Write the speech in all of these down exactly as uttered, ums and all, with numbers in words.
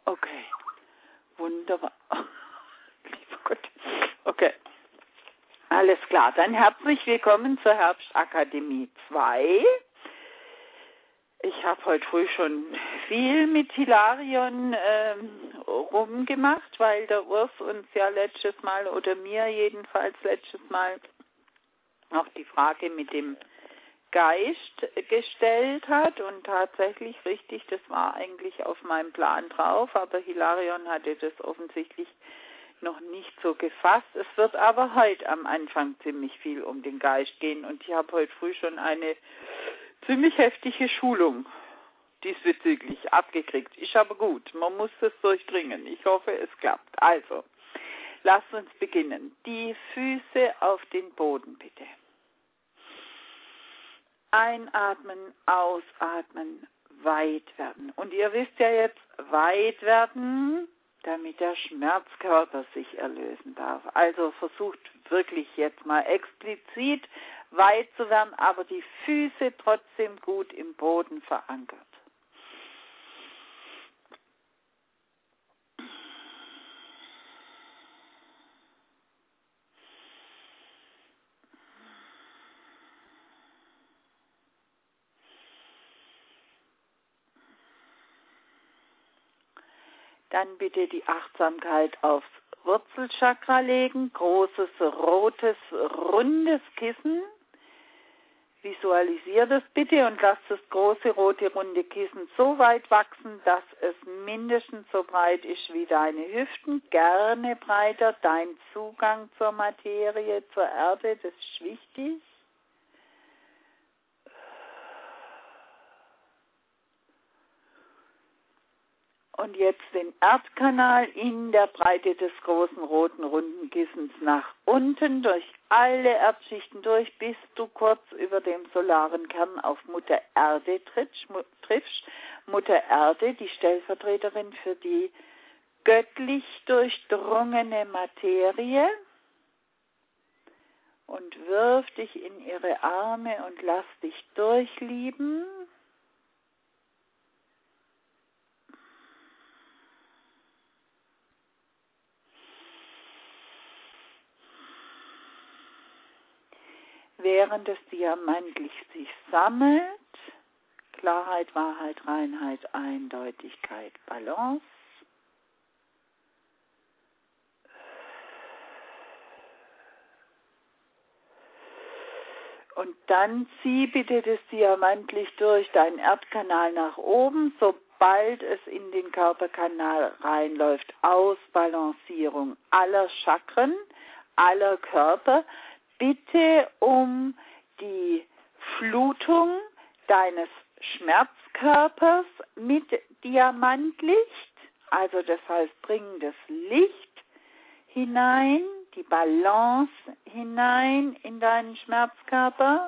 Okay, wunderbar. Lieber Gott. Okay, alles klar. Dann herzlich willkommen zur Herbstakademie zwei. Ich habe heute früh schon viel mit Hilarion ähm, rumgemacht, weil der Urs uns ja letztes Mal, oder mir jedenfalls letztes Mal, auch die Frage mit dem Geist gestellt hat. Und tatsächlich richtig, das war eigentlich auf meinem Plan drauf, aber Hilarion hatte das offensichtlich noch nicht so gefasst. Es wird aber heute am Anfang ziemlich viel um den Geist gehen und ich habe heute früh schon eine ziemlich heftige Schulung diesbezüglich abgekriegt. Ist aber gut, man muss es durchdringen. Ich hoffe, es klappt. Also, lasst uns beginnen. Die Füße auf den Boden, bitte. Einatmen, ausatmen, weit werden. Und ihr wisst ja jetzt, weit werden, damit der Schmerzkörper sich erlösen darf. Also versucht wirklich jetzt mal explizit weit zu werden, aber die Füße trotzdem gut im Boden verankert. Dann bitte die Achtsamkeit aufs Wurzelchakra legen. Großes, rotes, rundes Kissen. Visualisiert es bitte und lasst das große, rote, runde Kissen so weit wachsen, dass es mindestens so breit ist wie deine Hüften. Gerne breiter. Dein Zugang zur Materie, zur Erde, das ist wichtig. Und jetzt den Erdkanal in der Breite des großen roten runden Kissens nach unten, durch alle Erdschichten durch, bis du kurz über dem solaren Kern auf Mutter Erde triffst. Mutter Erde, die Stellvertreterin für die göttlich durchdrungene Materie. Und wirf dich in ihre Arme und lass dich durchlieben. Während das Diamantlicht sich sammelt, Klarheit, Wahrheit, Reinheit, Eindeutigkeit, Balance. Und dann zieh bitte das Diamantlicht durch deinen Erdkanal nach oben, sobald es in den Körperkanal reinläuft. Ausbalancierung aller Chakren, aller Körper. Bitte um die Flutung deines Schmerzkörpers mit Diamantlicht, also das heißt, bring das Licht hinein, die Balance hinein in deinen Schmerzkörper.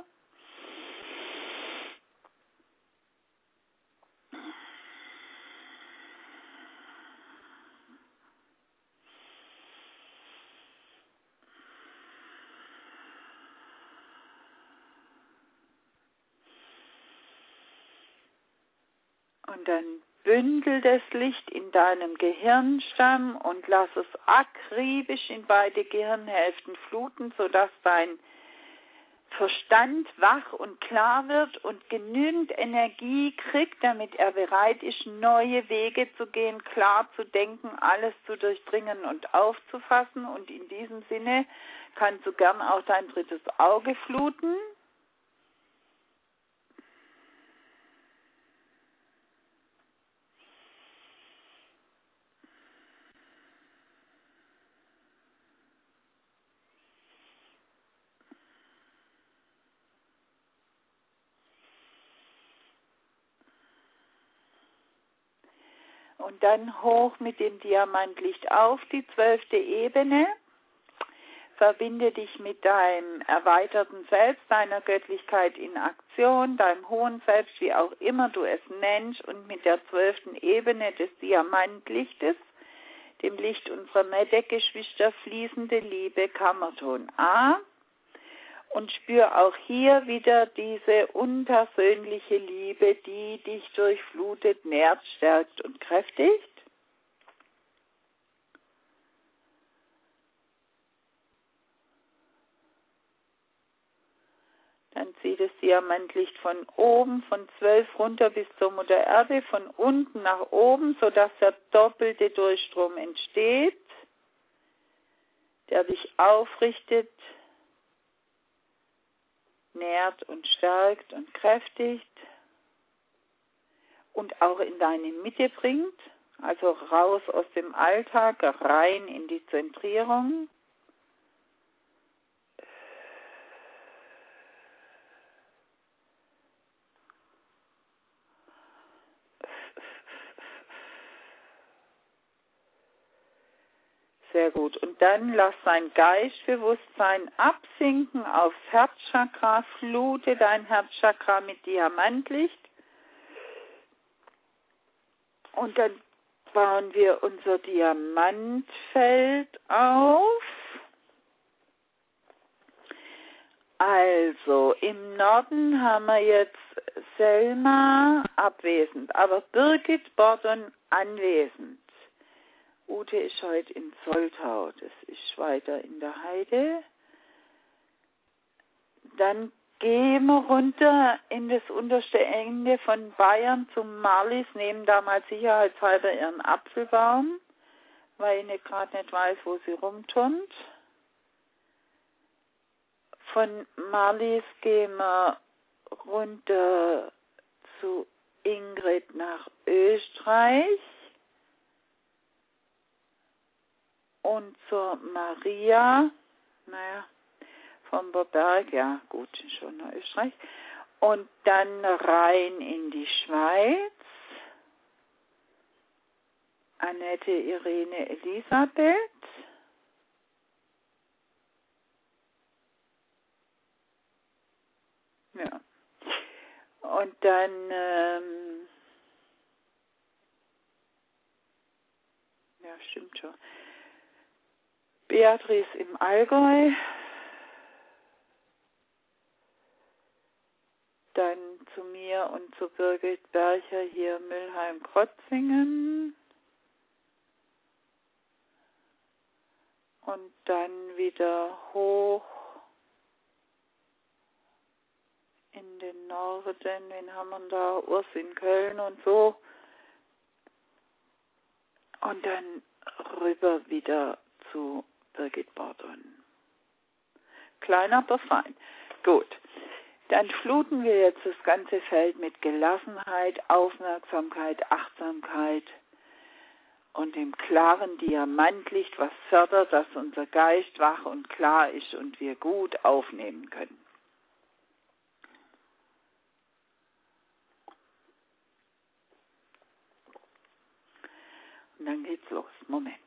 Und dann bündel das Licht in deinem Gehirnstamm und lass es akribisch in beide Gehirnhälften fluten, sodass dein Verstand wach und klar wird und genügend Energie kriegt, damit er bereit ist, neue Wege zu gehen, klar zu denken, alles zu durchdringen und aufzufassen. Und in diesem Sinne kannst du gern auch dein drittes Auge fluten. Und dann hoch mit dem Diamantlicht auf die zwölfte Ebene. Verbinde dich mit deinem erweiterten Selbst, deiner Göttlichkeit in Aktion, deinem hohen Selbst, wie auch immer du es nennst, und mit der zwölften Ebene des Diamantlichtes, dem Licht unserer Medek-Geschwister, fließende Liebe, Kammerton A. Und spür auch hier wieder diese unpersönliche Liebe, die dich durchflutet, nährt, stärkt und kräftigt. Diamantlicht von oben, von zwölf runter bis zur Mutter Erde, von unten nach oben, sodass der doppelte Durchstrom entsteht, der dich aufrichtet, nährt und stärkt und kräftigt und auch in deine Mitte bringt, also raus aus dem Alltag, rein in die Zentrierung. Sehr gut. Und dann lass dein Geistbewusstsein absinken aufs Herzchakra, flute dein Herzchakra mit Diamantlicht. Und dann bauen wir unser Diamantfeld auf. Also, im Norden haben wir jetzt Selma abwesend, aber Birgit Bordon anwesend. Ute ist heute in Soltau, das ist weiter in der Heide. Dann gehen wir runter in das unterste Ende von Bayern zum Marlies, nehmen da mal sicherheitshalber ihren Apfelbaum, weil ich nicht, gerade nicht weiß, wo sie rumturnt. Von Marlies gehen wir runter zu Ingrid nach Österreich. Und zur Maria, naja, vom Berg, ja gut, schon nach Österreich. Und dann rein in die Schweiz. Annette, Irene, Elisabeth. Ja. Und dann ähm, ja, stimmt schon. Beatrice im Allgäu, dann zu mir und zu Birgit Bercher hier Mülheim-Krotzingen und dann wieder hoch in den Norden, wen haben wir da, Urs in Köln und so und dann rüber wieder zu Birgit Bordon. Klein, aber fein. Gut. Dann fluten wir jetzt das ganze Feld mit Gelassenheit, Aufmerksamkeit, Achtsamkeit und dem klaren Diamantlicht, was fördert, dass unser Geist wach und klar ist und wir gut aufnehmen können. Und dann geht's los. Moment.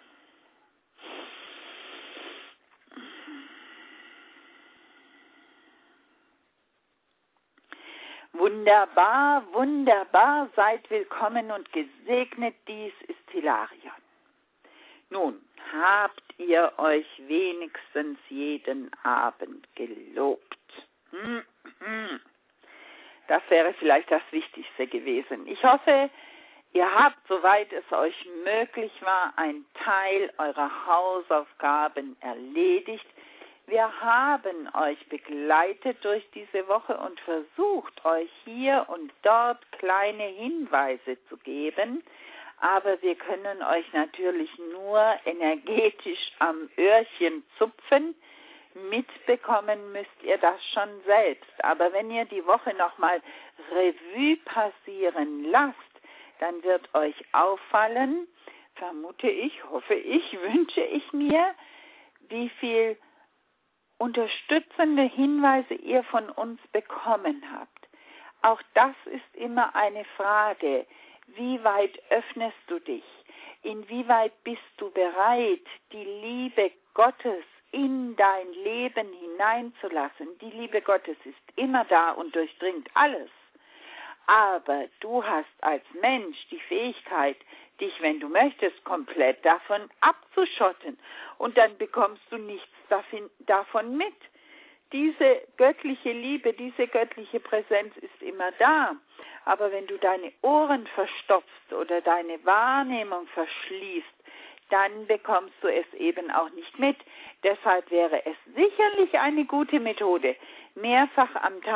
Wunderbar, wunderbar, seid willkommen und gesegnet, dies ist Hilarion. Nun, habt ihr euch wenigstens jeden Abend gelobt? Hm, hm. Das wäre vielleicht das Wichtigste gewesen. Ich hoffe, ihr habt, soweit es euch möglich war, einen Teil eurer Hausaufgaben erledigt. Wir haben euch begleitet durch diese Woche und versucht, euch hier und dort kleine Hinweise zu geben, aber wir können euch natürlich nur energetisch am Öhrchen zupfen. Mitbekommen müsst ihr das schon selbst. Aber wenn ihr die Woche nochmal Revue passieren lasst, dann wird euch auffallen, vermute ich, hoffe ich, wünsche ich mir, wie viel unterstützende Hinweise ihr von uns bekommen habt. Auch das ist immer eine Frage. Wie weit öffnest du dich? Inwieweit bist du bereit, die Liebe Gottes in dein Leben hineinzulassen? Die Liebe Gottes ist immer da und durchdringt alles. Aber du hast als Mensch die Fähigkeit, dich, wenn du möchtest, komplett davon abzuschotten. Und dann bekommst du nichts davon mit. Diese göttliche Liebe, diese göttliche Präsenz ist immer da. Aber wenn du deine Ohren verstopfst oder deine Wahrnehmung verschließt, dann bekommst du es eben auch nicht mit. Deshalb wäre es sicherlich eine gute Methode, mehrfach am Tag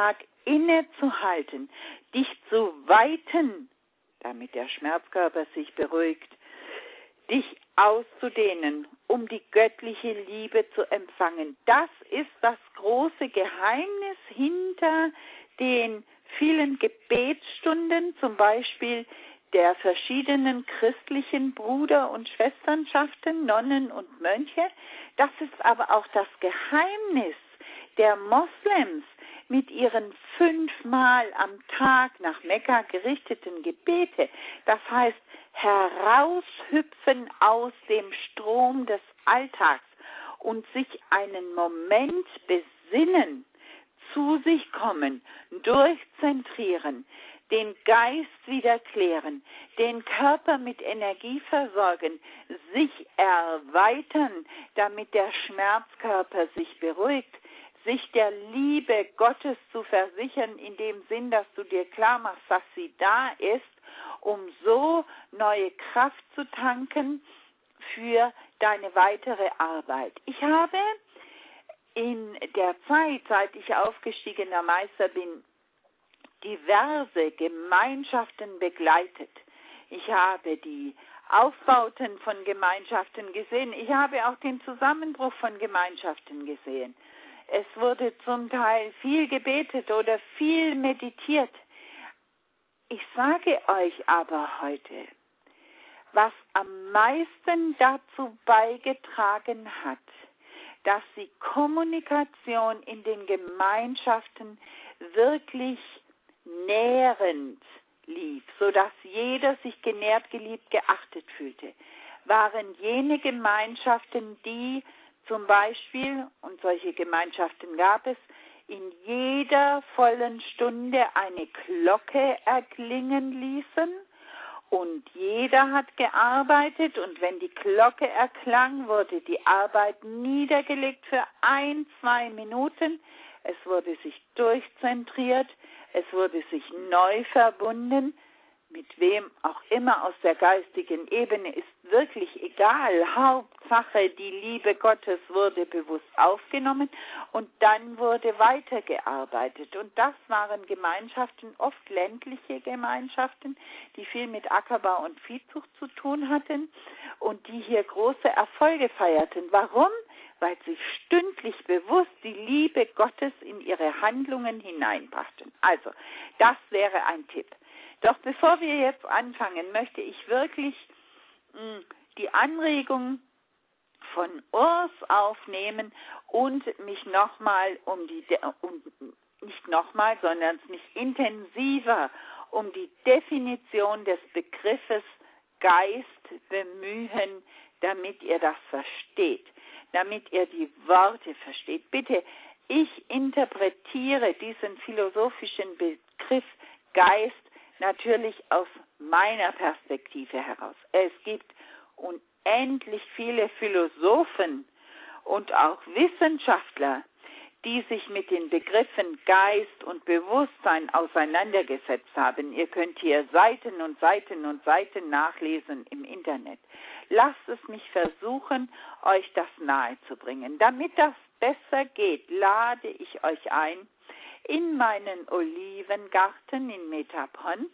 innezuhalten, dich zu weiten, damit der Schmerzkörper sich beruhigt, dich auszudehnen, um die göttliche Liebe zu empfangen. Das ist das große Geheimnis hinter den vielen Gebetsstunden, zum Beispiel der verschiedenen christlichen Bruder- und Schwesternschaften, Nonnen und Mönche. Das ist aber auch das Geheimnis der Moslems mit ihren fünfmal am Tag nach Mekka gerichteten Gebete. Das heißt, heraushüpfen aus dem Strom des Alltags und sich einen Moment besinnen, zu sich kommen, durchzentrieren, den Geist wieder klären, den Körper mit Energie versorgen, sich erweitern, damit der Schmerzkörper sich beruhigt, sich der Liebe Gottes zu versichern, in dem Sinn, dass du dir klar machst, dass sie da ist, um so neue Kraft zu tanken für deine weitere Arbeit. Ich habe in der Zeit, seit ich aufgestiegener Meister bin, diverse Gemeinschaften begleitet. Ich habe die Aufbauten von Gemeinschaften gesehen. Ich habe auch den Zusammenbruch von Gemeinschaften gesehen. Es wurde zum Teil viel gebetet oder viel meditiert. Ich sage euch aber heute, was am meisten dazu beigetragen hat, dass die Kommunikation in den Gemeinschaften wirklich nährend lief, sodass jeder sich genährt, geliebt, geachtet fühlte, waren jene Gemeinschaften, die zum Beispiel, und solche Gemeinschaften gab es, in jeder vollen Stunde eine Glocke erklingen ließen und jeder hat gearbeitet und wenn die Glocke erklang, wurde die Arbeit niedergelegt für ein, zwei Minuten. Es wurde sich durchzentriert, es wurde sich neu verbunden, mit wem auch immer aus der geistigen Ebene, ist wirklich egal. Hauptsache, die Liebe Gottes wurde bewusst aufgenommen und dann wurde weitergearbeitet. Und das waren Gemeinschaften, oft ländliche Gemeinschaften, die viel mit Ackerbau und Viehzucht zu tun hatten und die hier große Erfolge feierten. Warum? Weil sie stündlich bewusst die Liebe Gottes in ihre Handlungen hineinbrachten. Also, das wäre ein Tipp. Doch bevor wir jetzt anfangen, möchte ich wirklich mh, die Anregung von Urs aufnehmen und mich nochmal um die, um, nicht nochmal, sondern mich intensiver um die Definition des Begriffes Geist bemühen, damit ihr das versteht, damit ihr die Worte versteht. Bitte, ich interpretiere diesen philosophischen Begriff Geist natürlich aus meiner Perspektive heraus. Es gibt unendlich viele Philosophen und auch Wissenschaftler, die sich mit den Begriffen Geist und Bewusstsein auseinandergesetzt haben. Ihr könnt hier Seiten und Seiten und Seiten nachlesen im Internet. Lasst es mich versuchen, euch das nahezubringen. Damit das besser geht, lade ich euch ein, in meinen Olivengarten in Metapont.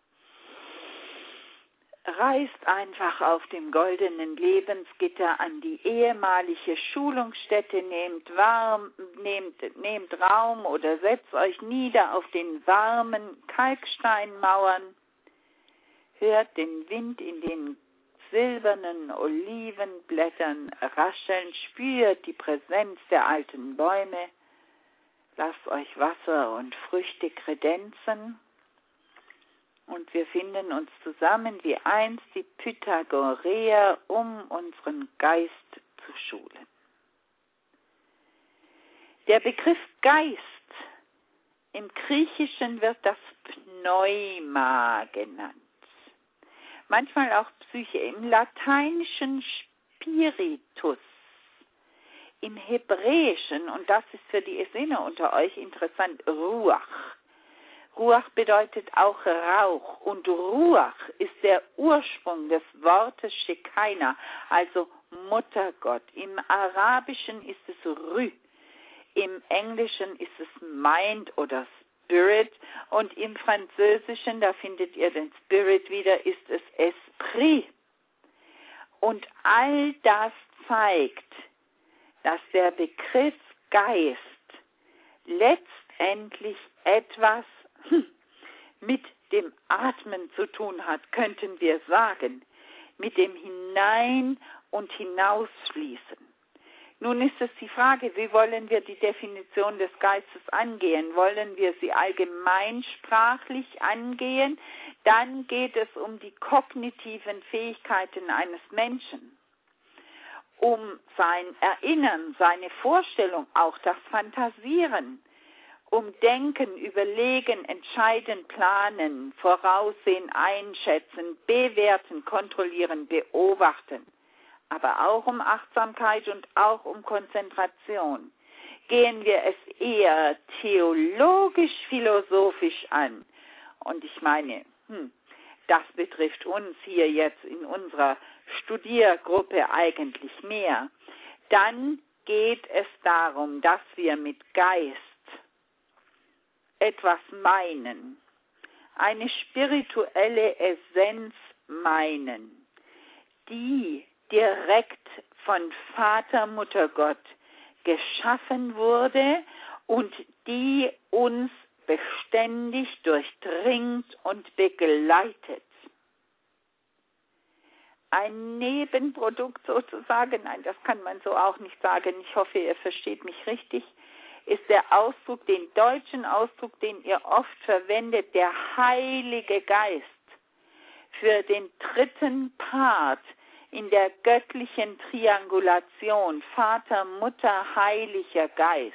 Reist einfach auf dem goldenen Lebensgitter an die ehemalige Schulungsstätte, nehmt, warm, nehmt, nehmt Raum oder setzt euch nieder auf den warmen Kalksteinmauern. Hört den Wind in den silbernen Olivenblättern rascheln, spürt die Präsenz der alten Bäume. Lasst euch Wasser und Früchte kredenzen und wir finden uns zusammen wie einst die Pythagoreer, um unseren Geist zu schulen. Der Begriff Geist im Griechischen wird das Pneuma genannt, manchmal auch Psyche, im Lateinischen Spiritus. Im Hebräischen, und das ist für die Essener unter euch interessant, Ruach. Ruach bedeutet auch Rauch und Ruach ist der Ursprung des Wortes Shekinah, also Muttergott. Im Arabischen ist es Rü, im Englischen ist es Mind oder Spirit. Und im Französischen, da findet ihr den Spirit wieder, ist es Esprit. Und all das zeigt, dass der Begriff Geist letztendlich etwas mit dem Atmen zu tun hat, könnten wir sagen, mit dem Hinein- und Hinausfließen. Nun ist es die Frage, wie wollen wir die Definition des Geistes angehen? Wollen wir sie allgemeinsprachlich angehen? Dann geht es um die kognitiven Fähigkeiten eines Menschen, um sein Erinnern, seine Vorstellung, auch das Fantasieren, um Denken, Überlegen, Entscheiden, Planen, Voraussehen, Einschätzen, Bewerten, Kontrollieren, Beobachten. Aber auch um Achtsamkeit und auch um Konzentration. Gehen wir es eher theologisch-philosophisch an. Und ich meine, hm, das betrifft uns hier jetzt in unserer Studiergruppe eigentlich mehr. Dann geht es darum, dass wir mit Geist etwas meinen, eine spirituelle Essenz meinen, die direkt von Vater, Mutter Gott geschaffen wurde und die uns beständig durchdringt und begleitet. Ein Nebenprodukt sozusagen, nein, das kann man so auch nicht sagen, ich hoffe, ihr versteht mich richtig, ist der Ausdruck, den deutschen Ausdruck, den ihr oft verwendet, der Heilige Geist, für den dritten Part in der göttlichen Triangulation, Vater, Mutter, Heiliger Geist.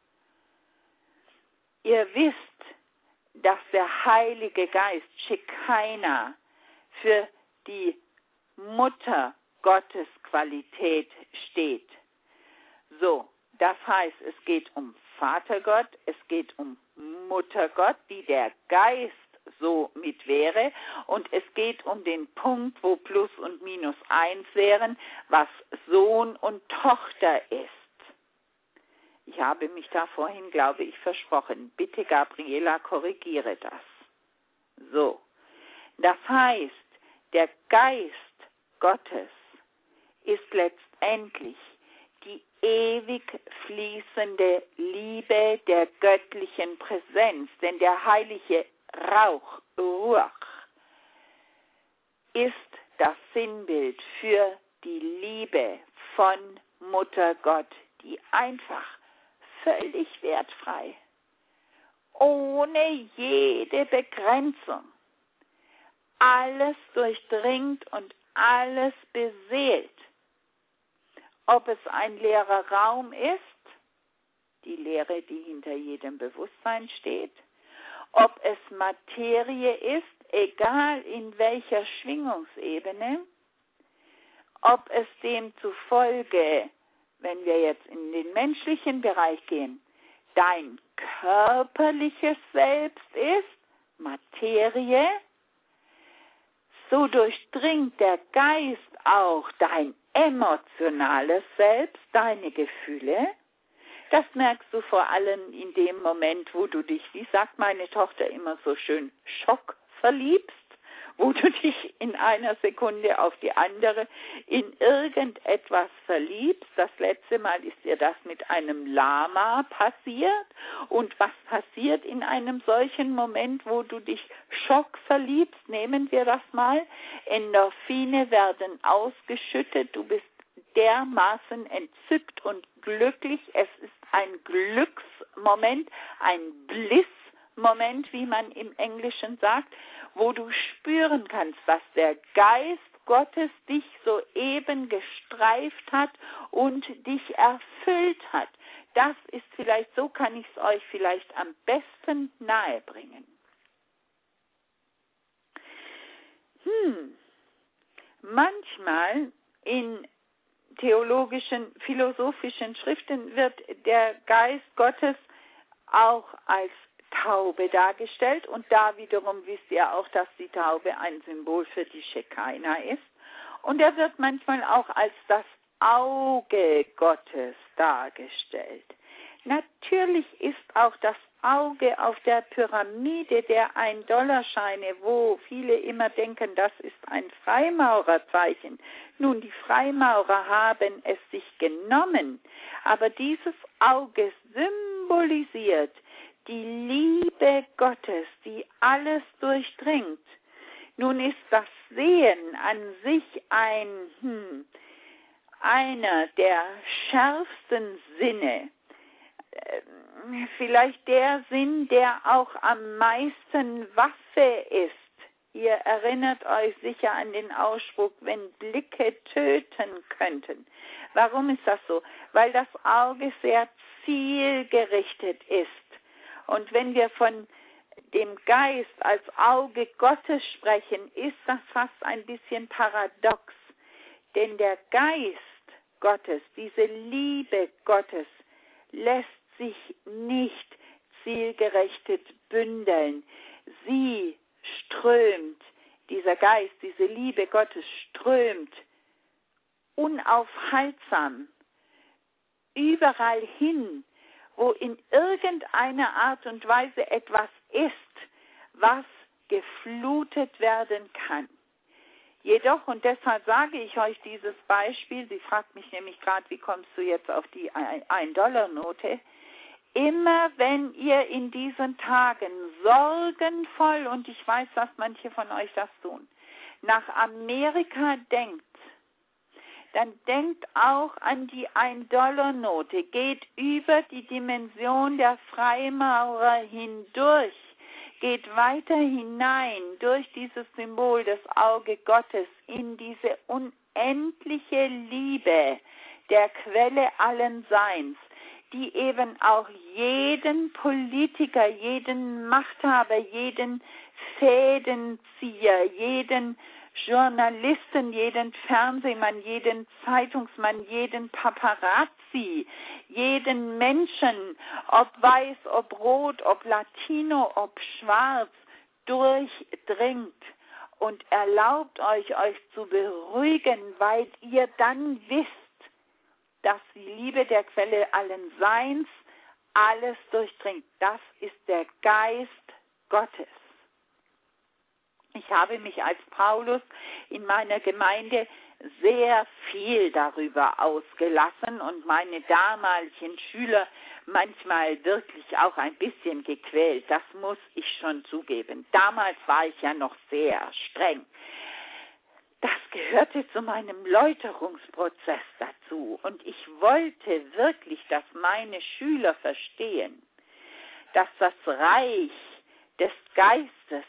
Ihr wisst, dass der Heilige Geist, Shekinah, für die Mutter Gottes Qualität steht. So, das heißt, es geht um Vater Gott, es geht um Mutter Gott, die der Geist so mit wäre, und es geht um den Punkt, wo Plus und Minus eins wären, was Sohn und Tochter ist. Ich habe mich da vorhin, glaube ich, versprochen. Bitte, Gabriela, korrigiere das. So, das heißt, der Geist Gottes ist letztendlich die ewig fließende Liebe der göttlichen Präsenz, denn der heilige Rauch, Ruach, ist das Sinnbild für die Liebe von Mutter Gott, die einfach völlig wertfrei, ohne jede Begrenzung, alles durchdringt und alles beseelt. Ob es ein leerer Raum ist, die Leere, die hinter jedem Bewusstsein steht, ob es Materie ist, egal in welcher Schwingungsebene, ob es demzufolge, wenn wir jetzt in den menschlichen Bereich gehen, dein körperliches Selbst ist, Materie, so durchdringt der Geist auch dein emotionales Selbst, deine Gefühle. Das merkst du vor allem in dem Moment, wo du dich, wie sagt meine Tochter immer so schön, schockverliebst, wo du dich in einer Sekunde auf die andere in irgendetwas verliebst. Das letzte Mal ist dir das mit einem Lama passiert. Und was passiert in einem solchen Moment, wo du dich schockverliebst? Nehmen wir das mal. Endorphine werden ausgeschüttet. Du bist dermaßen entzückt und glücklich. Es ist ein Glücksmoment, ein Bliss-Moment, wie man im Englischen sagt, wo du spüren kannst, dass der Geist Gottes dich soeben gestreift hat und dich erfüllt hat. Das ist vielleicht, so kann ich es euch vielleicht am besten nahebringen. Hm. Manchmal in theologischen, philosophischen Schriften wird der Geist Gottes auch als Taube dargestellt, und da wiederum wisst ihr auch, dass die Taube ein Symbol für die Shekinah ist, und er wird manchmal auch als das Auge Gottes dargestellt. Natürlich ist auch das Auge auf der Pyramide der ein-Dollar-Scheine, wo viele immer denken, das ist ein Freimaurerzeichen. Nun, die Freimaurer haben es sich genommen, aber dieses Auge symbolisiert die Liebe Gottes, die alles durchdringt. Nun ist das Sehen an sich ein, hm, einer der schärfsten Sinne. Vielleicht der Sinn, der auch am meisten Waffe ist. Ihr erinnert euch sicher an den Ausspruch, wenn Blicke töten könnten. Warum ist das so? Weil das Auge sehr zielgerichtet ist. Und wenn wir von dem Geist als Auge Gottes sprechen, ist das fast ein bisschen paradox. Denn der Geist Gottes, diese Liebe Gottes, lässt sich nicht zielgerichtet bündeln. Sie strömt, dieser Geist, diese Liebe Gottes strömt unaufhaltsam überall hin, wo in irgendeiner Art und Weise etwas ist, was geflutet werden kann. Jedoch, und deshalb sage ich euch dieses Beispiel, sie fragt mich nämlich gerade, wie kommst du jetzt auf die ein-Dollar-Note? Immer wenn ihr in diesen Tagen sorgenvoll, und ich weiß, dass manche von euch das tun, nach Amerika denkt, dann denkt auch an die ein-Dollar-Note, geht über die Dimension der Freimaurer hindurch, geht weiter hinein durch dieses Symbol des Auge Gottes in diese unendliche Liebe der Quelle allen Seins, die eben auch jeden Politiker, jeden Machthaber, jeden Fädenzieher, jeden Journalisten, jeden Fernsehmann, jeden Zeitungsmann, jeden Paparazzi, jeden Menschen, ob weiß, ob rot, ob Latino, ob schwarz, durchdringt und erlaubt euch, euch zu beruhigen, weil ihr dann wisst, dass die Liebe der Quelle allen Seins alles durchdringt. Das ist der Geist Gottes. Ich habe mich als Paulus in meiner Gemeinde sehr viel darüber ausgelassen und meine damaligen Schüler manchmal wirklich auch ein bisschen gequält. Das muss ich schon zugeben. Damals war ich ja noch sehr streng. Das gehörte zu meinem Läuterungsprozess dazu und ich wollte wirklich, dass meine Schüler verstehen, dass das Reich des Geistes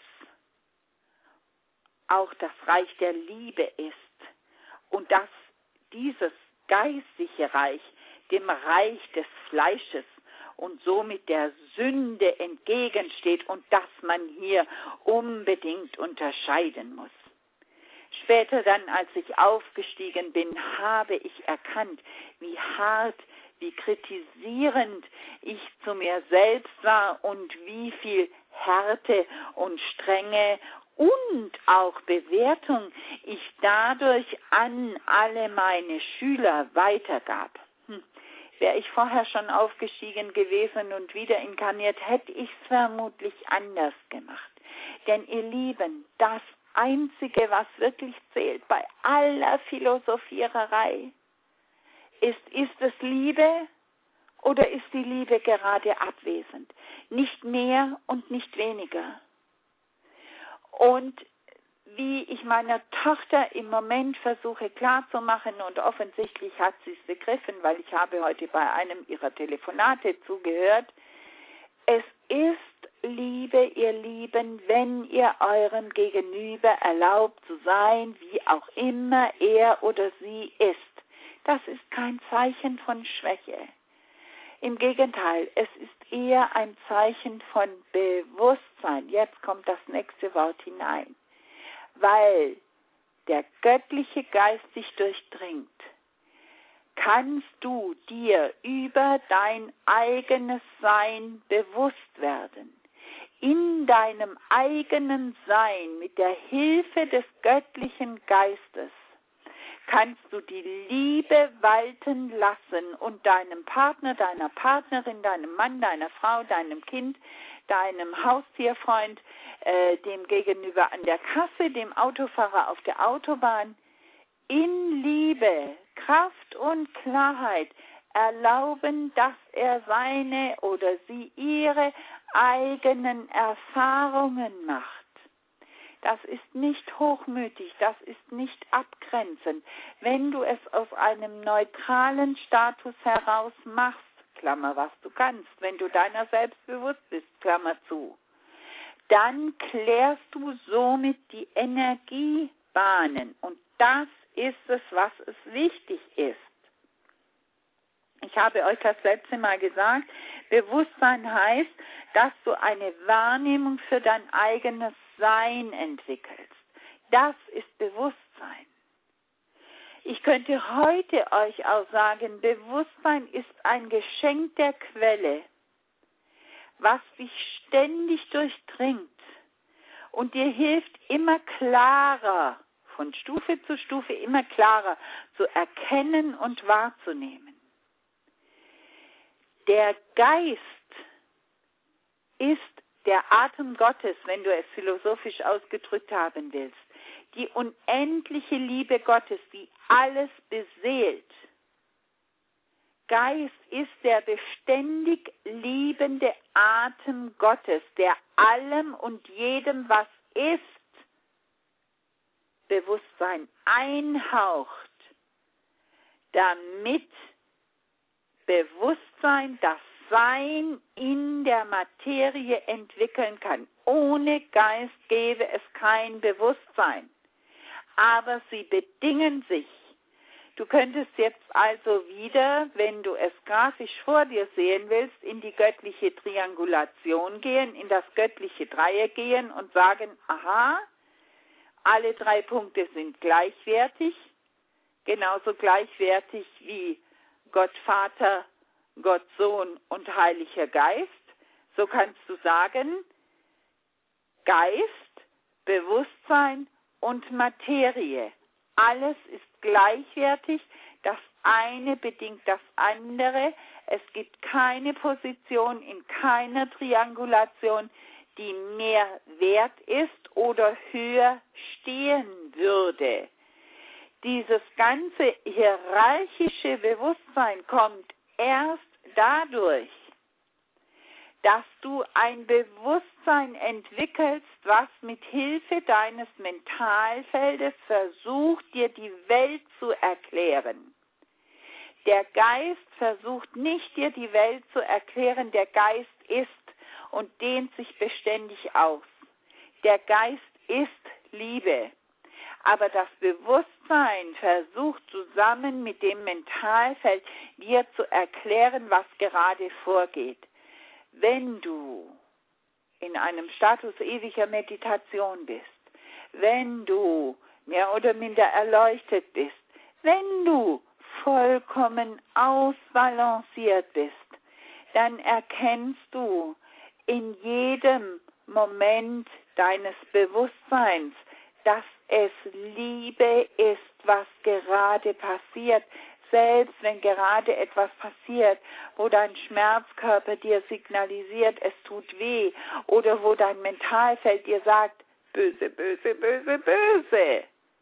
auch das Reich der Liebe ist und dass dieses geistliche Reich dem Reich des Fleisches und somit der Sünde entgegensteht und dass man hier unbedingt unterscheiden muss. Später dann, als ich aufgestiegen bin, habe ich erkannt, wie hart, wie kritisierend ich zu mir selbst war und wie viel Härte und Strenge und auch Bewertung ich dadurch an alle meine Schüler weitergab. Hm. Wäre ich vorher schon aufgestiegen gewesen und wieder inkarniert, hätte ich es vermutlich anders gemacht. Denn ihr Lieben, das Einzige, was wirklich zählt bei aller Philosophiererei, ist, ist es Liebe oder ist die Liebe gerade abwesend? Nicht mehr und nicht weniger. Und wie ich meiner Tochter im Moment versuche klarzumachen, und offensichtlich hat sie es begriffen, weil ich habe heute bei einem ihrer Telefonate zugehört, es ist Liebe, ihr Lieben, wenn ihr eurem Gegenüber erlaubt zu sein, wie auch immer er oder sie ist. Das ist kein Zeichen von Schwäche. Im Gegenteil, es ist eher ein Zeichen von Bewusstsein. Jetzt kommt das nächste Wort hinein. Weil der göttliche Geist dich durchdringt, kannst du dir über dein eigenes Sein bewusst werden. In deinem eigenen Sein, mit der Hilfe des göttlichen Geistes, kannst du die Liebe walten lassen und deinem Partner, deiner Partnerin, deinem Mann, deiner Frau, deinem Kind, deinem Haustierfreund, äh, dem Gegenüber an der Kasse, dem Autofahrer auf der Autobahn, in Liebe, Kraft und Klarheit erlauben, dass er seine oder sie ihre eigenen Erfahrungen macht. Das ist nicht hochmütig, das ist nicht abgrenzend. Wenn du es aus einem neutralen Status heraus machst, Klammer, was du kannst, wenn du deiner selbst bewusst bist, Klammer zu, dann klärst du somit die Energiebahnen. Und das ist es, was es wichtig ist. Ich habe euch das letzte Mal gesagt, Bewusstsein heißt, dass du eine Wahrnehmung für dein eigenes Sein entwickelst. Das ist Bewusstsein. Ich könnte heute euch auch sagen, Bewusstsein ist ein Geschenk der Quelle, was dich ständig durchdringt und dir hilft, immer klarer, von Stufe zu Stufe immer klarer zu erkennen und wahrzunehmen. Der Geist ist der Atem Gottes, wenn du es philosophisch ausgedrückt haben willst. Die unendliche Liebe Gottes, die alles beseelt. Geist ist der beständig liebende Atem Gottes, der allem und jedem, was ist, Bewusstsein einhaucht, damit Bewusstsein das Sein in der Materie entwickeln kann. Ohne Geist gäbe es kein Bewusstsein. Aber sie bedingen sich. Du könntest jetzt also wieder, wenn du es grafisch vor dir sehen willst, in die göttliche Triangulation gehen, in das göttliche Dreieck gehen und sagen, aha, alle drei Punkte sind gleichwertig, genauso gleichwertig wie Gott Vater, Gott Sohn und Heiliger Geist. So kannst du sagen, Geist, Bewusstsein und Materie. Alles ist gleichwertig, das eine bedingt das andere. Es gibt keine Position in keiner Triangulation, die mehr wert ist oder höher stehen würde. Dieses ganze hierarchische Bewusstsein kommt erst dadurch, dass du ein Bewusstsein entwickelst, was mit Hilfe deines Mentalfeldes versucht, dir die Welt zu erklären. Der Geist versucht nicht, dir die Welt zu erklären, der Geist ist und dehnt sich beständig aus. Der Geist ist Liebe. Aber das Bewusstsein versucht zusammen mit dem Mentalfeld dir zu erklären, was gerade vorgeht. Wenn du in einem Status ewiger Meditation bist, wenn du mehr oder minder erleuchtet bist, wenn du vollkommen ausbalanciert bist, dann erkennst du in jedem Moment deines Bewusstseins, dass es Liebe ist, was gerade passiert. Selbst wenn gerade etwas passiert, wo dein Schmerzkörper dir signalisiert, es tut weh, oder wo dein Mentalfeld dir sagt, böse, böse, böse, böse.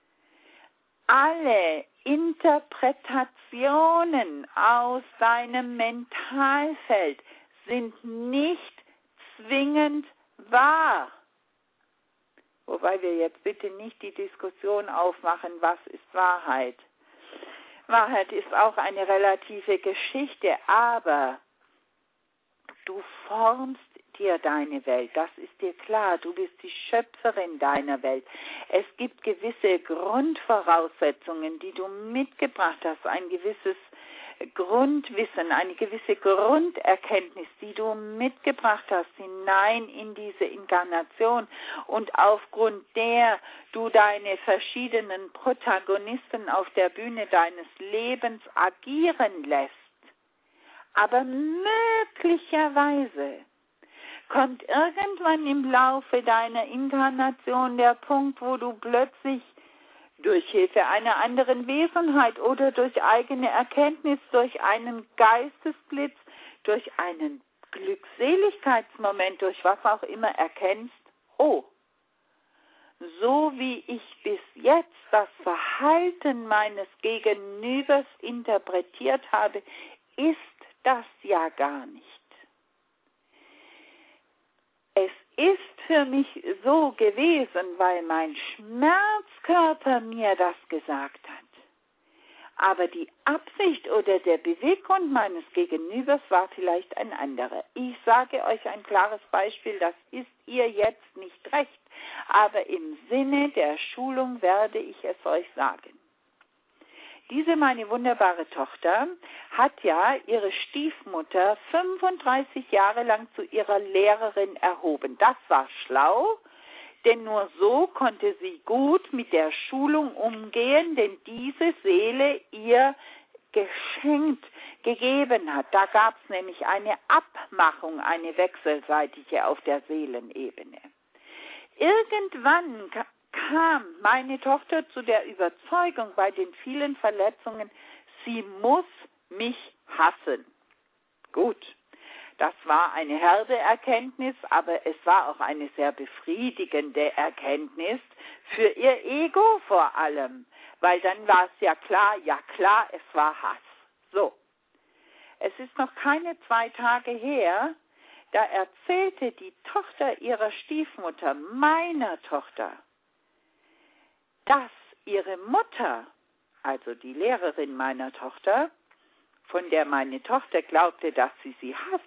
Alle Interpretationen aus deinem Mentalfeld sind nicht zwingend wahr. Wobei wir jetzt bitte nicht die Diskussion aufmachen, was ist Wahrheit. Wahrheit ist auch eine relative Geschichte, aber du formst dir deine Welt, das ist dir klar, du bist die Schöpferin deiner Welt. Es gibt gewisse Grundvoraussetzungen, die du mitgebracht hast, ein gewisses Grundwissen, eine gewisse Grunderkenntnis, die du mitgebracht hast, hinein in diese Inkarnation und aufgrund der du deine verschiedenen Protagonisten auf der Bühne deines Lebens agieren lässt. Aber möglicherweise kommt irgendwann im Laufe deiner Inkarnation der Punkt, wo du plötzlich durch Hilfe einer anderen Wesenheit oder durch eigene Erkenntnis, durch einen Geistesblitz, durch einen Glückseligkeitsmoment, durch was auch immer erkennst, oh, so wie ich bis jetzt das Verhalten meines Gegenübers interpretiert habe, ist das ja gar nicht. Es ist für mich so gewesen, weil mein Schmerzkörper mir das gesagt hat. Aber die Absicht oder der Beweggrund meines Gegenübers war vielleicht ein anderer. Ich sage euch ein klares Beispiel, das ist ihr jetzt nicht recht, aber im Sinne der Schulung werde ich es euch sagen. Diese meine wunderbare Tochter hat ja ihre Stiefmutter fünfunddreißig Jahre lang zu ihrer Lehrerin erhoben. Das war schlau, denn nur so konnte sie gut mit der Schulung umgehen, denn diese Seele ihr geschenkt gegeben hat. Da gab es nämlich eine Abmachung, eine wechselseitige auf der Seelenebene. Irgendwann kam meine Tochter zu der Überzeugung bei den vielen Verletzungen, sie muss mich hassen. Gut, das war eine herbe Erkenntnis, aber es war auch eine sehr befriedigende Erkenntnis für ihr Ego vor allem, weil dann war es ja klar, ja klar, es war Hass. So, es ist noch keine zwei Tage her, da erzählte die Tochter ihrer Stiefmutter, meiner Tochter, dass ihre Mutter, also die Lehrerin meiner Tochter, von der meine Tochter glaubte, dass sie sie hasst,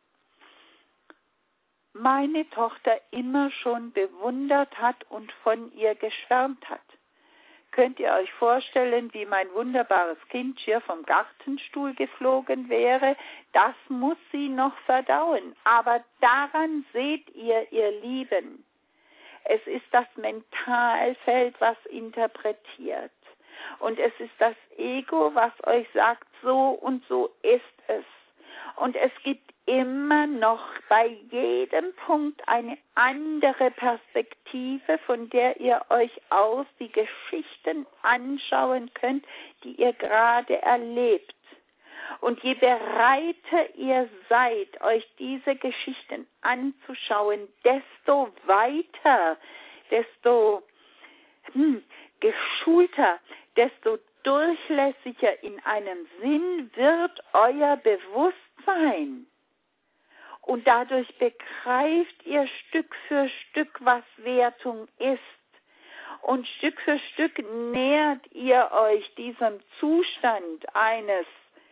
meine Tochter immer schon bewundert hat und von ihr geschwärmt hat. Könnt ihr euch vorstellen, wie mein wunderbares Kind hier vom Gartenstuhl geflogen wäre? Das muss sie noch verdauen. Aber daran seht ihr, ihr Lieben, es ist das Mentalfeld, was interpretiert. Und es ist das Ego, was euch sagt, so und so ist es. Und es gibt immer noch bei jedem Punkt eine andere Perspektive, von der ihr euch aus die Geschichten anschauen könnt, die ihr gerade erlebt. Und je bereiter ihr seid, euch diese Geschichten anzuschauen, desto weiter, desto hm, geschulter, desto durchlässiger in einem Sinn wird euer Bewusstsein. Und dadurch begreift ihr Stück für Stück, was Wertung ist. Und Stück für Stück nähert ihr euch diesem Zustand eines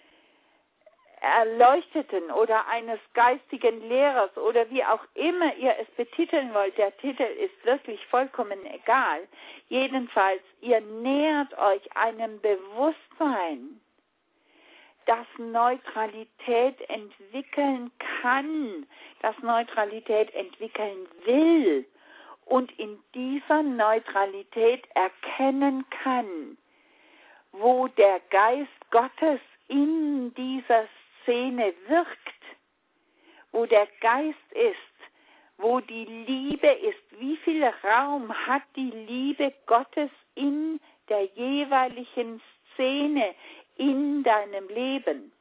Erleuchteten oder eines geistigen Lehrers oder wie auch immer ihr es betiteln wollt. Der Titel ist wirklich vollkommen egal. Jedenfalls, ihr nähert euch einem Bewusstsein, das Neutralität entwickeln kann, das Neutralität entwickeln will und in dieser Neutralität erkennen kann, wo der Geist Gottes in dieser Szene wirkt, wo der Geist ist, wo die Liebe ist, wie viel Raum hat die Liebe Gottes in der jeweiligen Szene, in deinem Leben.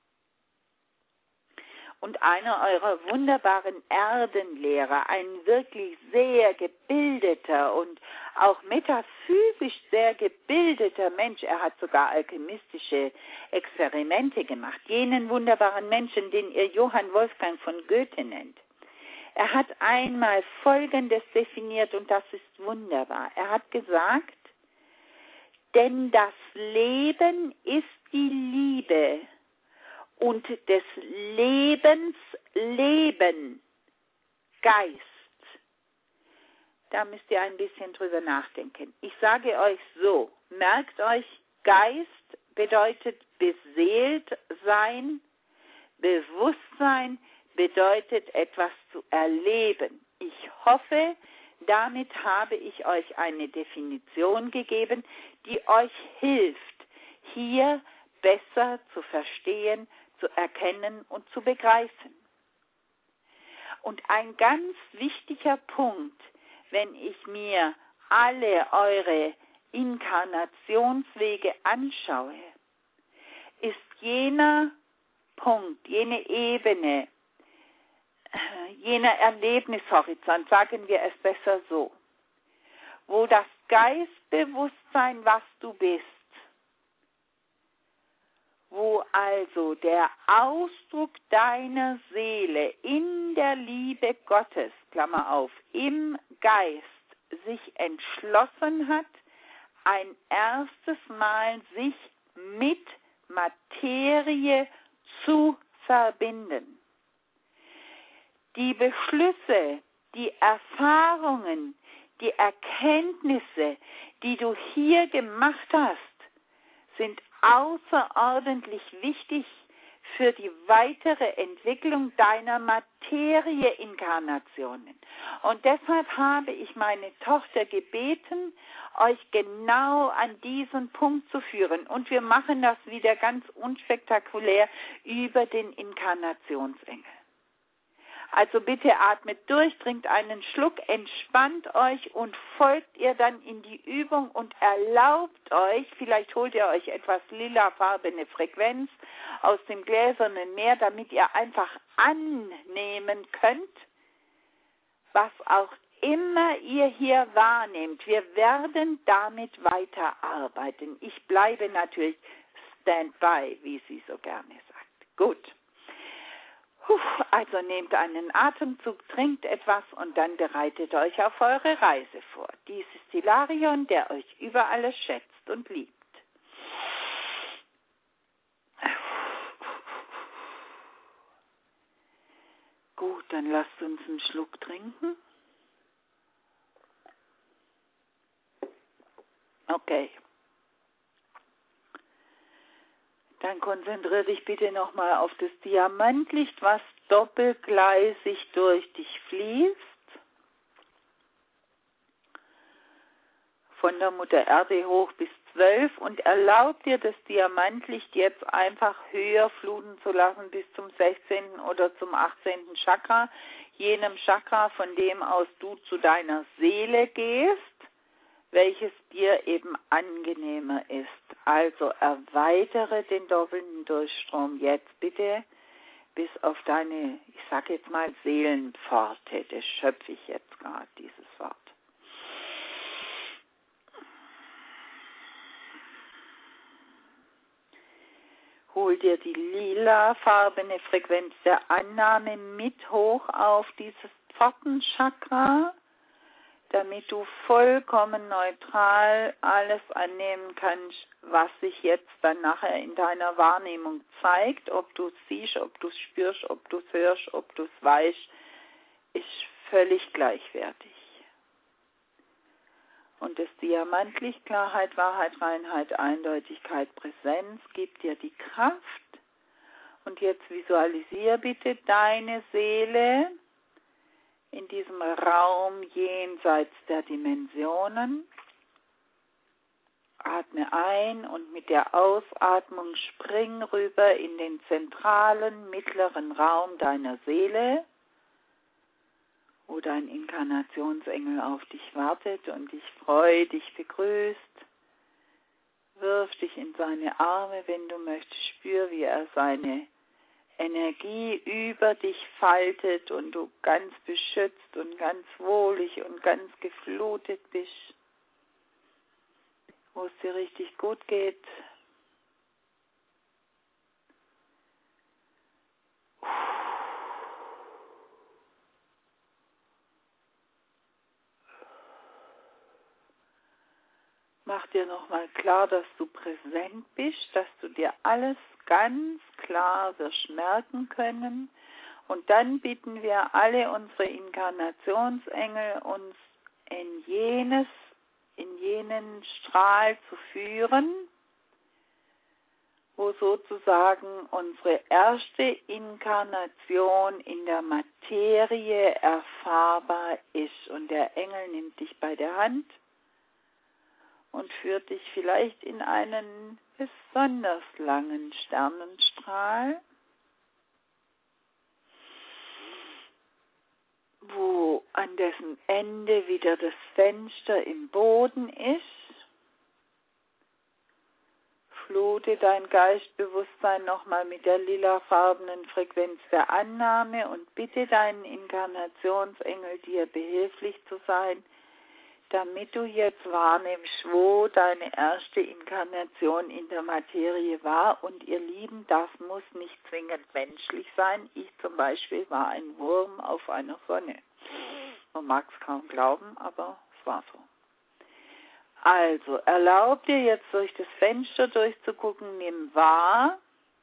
Und einer eurer wunderbaren Erdenlehrer, ein wirklich sehr gebildeter und auch metaphysisch sehr gebildeter Mensch, er hat sogar alchemistische Experimente gemacht, jenen wunderbaren Menschen, den ihr Johann Wolfgang von Goethe nennt. Er hat einmal Folgendes definiert und das ist wunderbar. Er hat gesagt, denn das Leben ist die Liebe und des Lebens Leben, Geist. Da müsst ihr ein bisschen drüber nachdenken. Ich sage euch so, merkt euch, Geist bedeutet beseelt sein, Bewusstsein bedeutet etwas zu erleben. Ich hoffe, damit habe ich euch eine Definition gegeben, die euch hilft, hier besser zu verstehen, zu erkennen und zu begreifen. Und ein ganz wichtiger Punkt, wenn ich mir alle eure Inkarnationswege anschaue, ist jener Punkt, jene Ebene, jener Erlebnishorizont, sagen wir es besser so, wo das Geistbewusstsein, was du bist, wo also der Ausdruck deiner Seele in der Liebe Gottes, Klammer auf, im Geist sich entschlossen hat, ein erstes Mal sich mit Materie zu verbinden. Die Beschlüsse, die Erfahrungen, die Erkenntnisse, die du hier gemacht hast, sind außerordentlich wichtig für die weitere Entwicklung deiner Materieinkarnationen. Und deshalb habe ich meine Tochter gebeten, euch genau an diesen Punkt zu führen. Und wir machen das wieder ganz unspektakulär über den Inkarnationsengel. Also bitte atmet durch, trinkt einen Schluck, entspannt euch und folgt ihr dann in die Übung und erlaubt euch, vielleicht holt ihr euch etwas lilafarbene Frequenz aus dem gläsernen Meer, damit ihr einfach annehmen könnt, was auch immer ihr hier wahrnehmt. Wir werden damit weiterarbeiten. Ich bleibe natürlich Standby, wie sie so gerne sagt. Gut. Also nehmt einen Atemzug, trinkt etwas und dann bereitet euch auf eure Reise vor. Dies ist Hilarion, der euch über alles schätzt und liebt. Gut, dann lasst uns einen Schluck trinken. Okay. Dann konzentriere dich bitte nochmal auf das Diamantlicht, was doppelgleisig durch dich fließt. Von der Mutter Erde hoch bis zwölf und erlaub dir das Diamantlicht jetzt einfach höher fluten zu lassen bis zum sechzehnten oder zum achtzehnten Chakra, jenem Chakra, von dem aus du zu deiner Seele gehst, welches dir eben angenehmer ist. Also erweitere den doppelten Durchstrom jetzt bitte bis auf deine, ich sage jetzt mal Seelenpforte, das schöpfe ich jetzt gerade, dieses Wort. Hol dir die lilafarbene Frequenz der Annahme mit hoch auf dieses Pfortenchakra, damit du vollkommen neutral alles annehmen kannst, was sich jetzt dann nachher in deiner Wahrnehmung zeigt. Ob du es siehst, ob du es spürst, ob du es hörst, ob du es weißt, ist völlig gleichwertig. Und das Diamantlicht, Klarheit, Wahrheit, Reinheit, Eindeutigkeit, Präsenz gibt dir die Kraft. Und jetzt visualisiere bitte deine Seele in diesem Raum jenseits der Dimensionen. Atme ein und mit der Ausatmung spring rüber in den zentralen, mittleren Raum deiner Seele, wo dein Inkarnationsengel auf dich wartet und dich freudig begrüßt. Wirf dich in seine Arme, wenn du möchtest, spür, wie er seine Energie über dich faltet und du ganz beschützt und ganz wohlig und ganz geflutet bist, wo es dir richtig gut geht. Mach dir nochmal klar, dass du präsent bist, dass du dir alles ganz klar wirst merken können. Und dann bitten wir alle unsere Inkarnationsengel, uns in jenes, in jenen Strahl zu führen, wo sozusagen unsere erste Inkarnation in der Materie erfahrbar ist. Und der Engel nimmt dich bei der Hand und führt dich vielleicht in einen besonders langen Sternenstrahl, wo an dessen Ende wieder das Fenster im Boden ist. Durchflute dein Geistbewusstsein nochmal mit der lilafarbenen Frequenz der Annahme und bitte deinen Inkarnationsengel, dir behilflich zu sein, damit du jetzt wahrnimmst, wo deine erste Inkarnation in der Materie war. Und ihr Lieben, das muss nicht zwingend menschlich sein. Ich zum Beispiel war ein Wurm auf einer Sonne. Man mag es kaum glauben, aber es war so. Also, erlaub dir jetzt durch das Fenster durchzugucken, nimm wahr,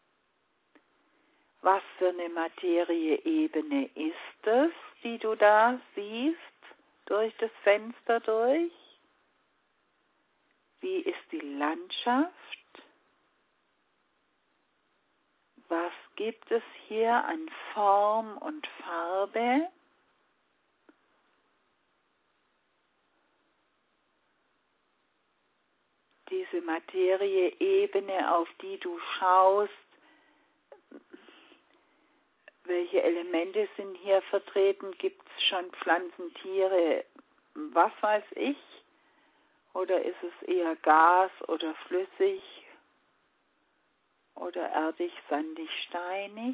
was für eine Materieebene ist es, die du da siehst, durch das Fenster durch. Wie ist die Landschaft? Was gibt es hier an Form und Farbe? Diese Materieebene, auf die du schaust, welche Elemente sind hier vertreten? Gibt es schon Pflanzen, Tiere, was weiß ich? Oder ist es eher Gas oder flüssig oder erdig, sandig, steinig?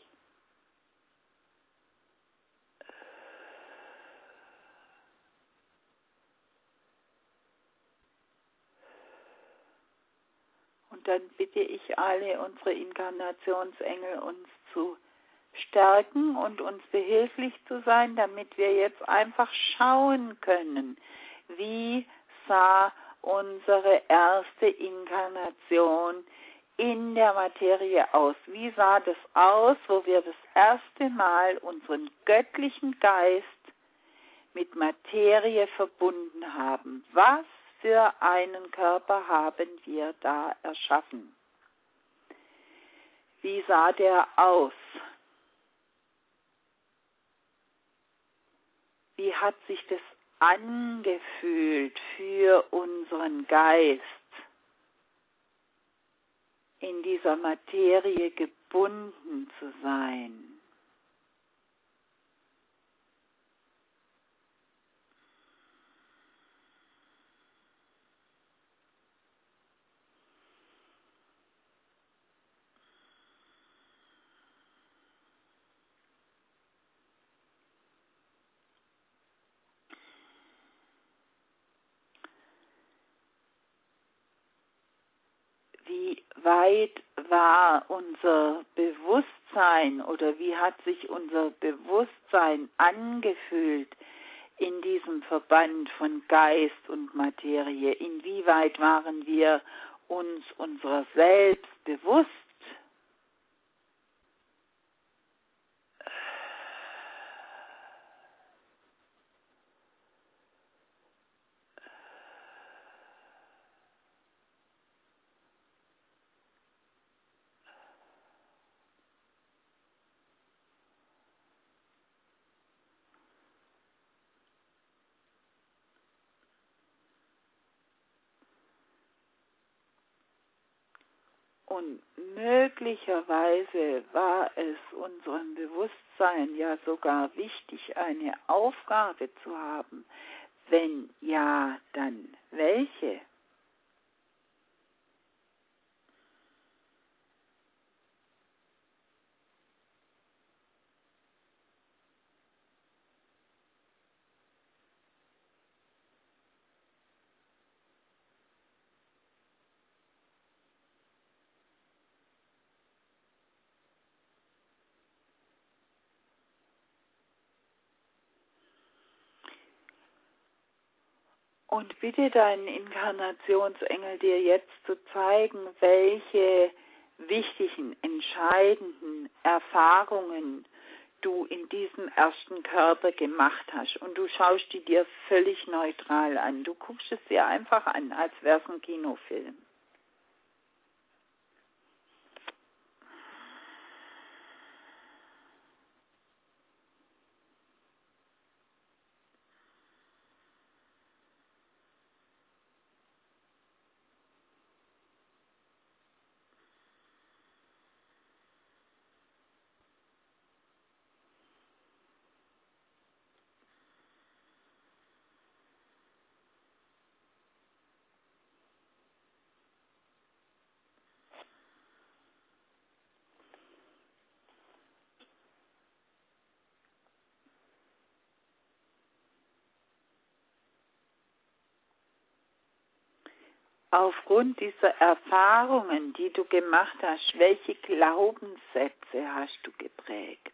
Und dann bitte ich alle unsere Inkarnationsengel, uns zu stärken und uns behilflich zu sein, damit wir jetzt einfach schauen können, wie sah unsere erste Inkarnation in der Materie aus. Wie sah das aus, wo wir das erste Mal unseren göttlichen Geist mit Materie verbunden haben? Was für einen Körper haben wir da erschaffen? Wie sah der aus? Wie hat sich das angefühlt für unseren Geist, in dieser Materie gebunden zu sein? Wie weit war unser Bewusstsein oder wie hat sich unser Bewusstsein angefühlt in diesem Verband von Geist und Materie? Inwieweit waren wir uns unserer selbst bewusst? Und möglicherweise war es unserem Bewusstsein ja sogar wichtig, eine Aufgabe zu haben. Wenn ja, dann welche? Und bitte deinen Inkarnationsengel dir jetzt zu zeigen, welche wichtigen, entscheidenden Erfahrungen du in diesem ersten Körper gemacht hast. Und du schaust die dir völlig neutral an. Du guckst es dir einfach an, als wäre es ein Kinofilm. aufgrund dieser Erfahrungen, die du gemacht hast, welche Glaubenssätze hast du geprägt?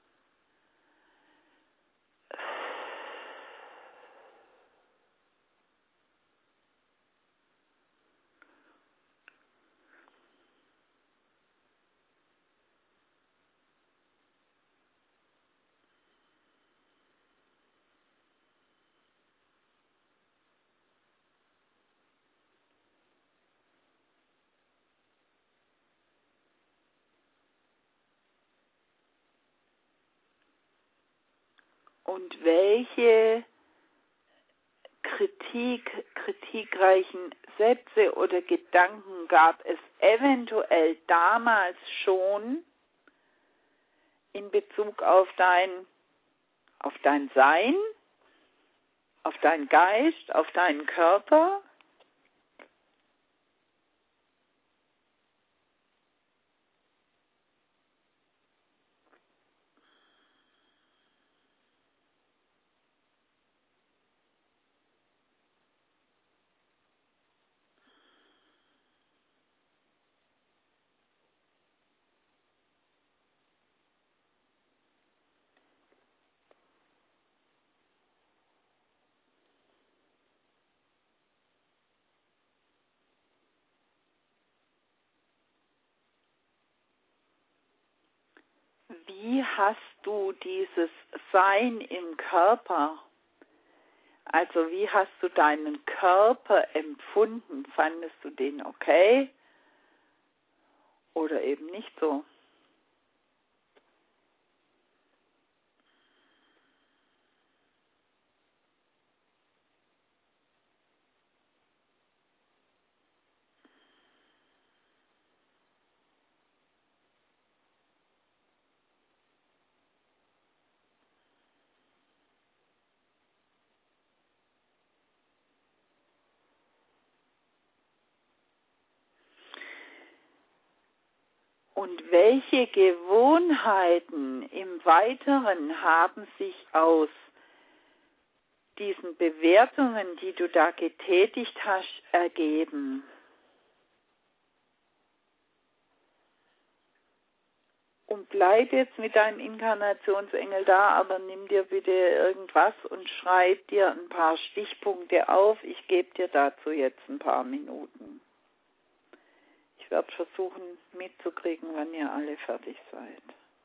Und welche Kritik, kritikreichen Sätze oder Gedanken gab es eventuell damals schon in Bezug auf dein, auf dein Sein, auf deinen Geist, auf deinen Körper? Wie hast du dieses Sein im Körper, also wie hast du deinen Körper empfunden? Fandest du den okay oder eben nicht so? Und welche Gewohnheiten im Weiteren haben sich aus diesen Bewertungen, die du da getätigt hast, ergeben? Und bleib jetzt mit deinem Inkarnationsengel da, aber nimm dir bitte irgendwas und schreib dir ein paar Stichpunkte auf. Ich gebe dir dazu jetzt ein paar Minuten. Ich werde versuchen mitzukriegen, wann ihr alle fertig seid.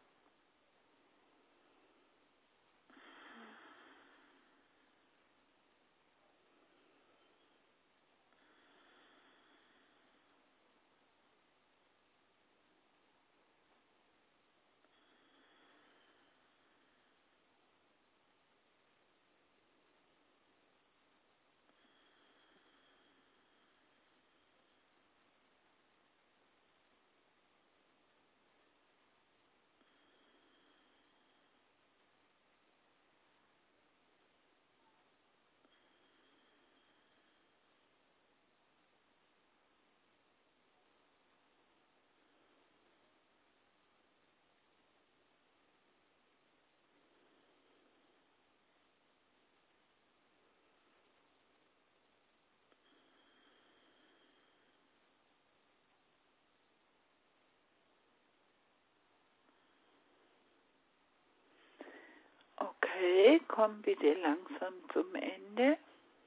Okay, komm bitte langsam zum Ende.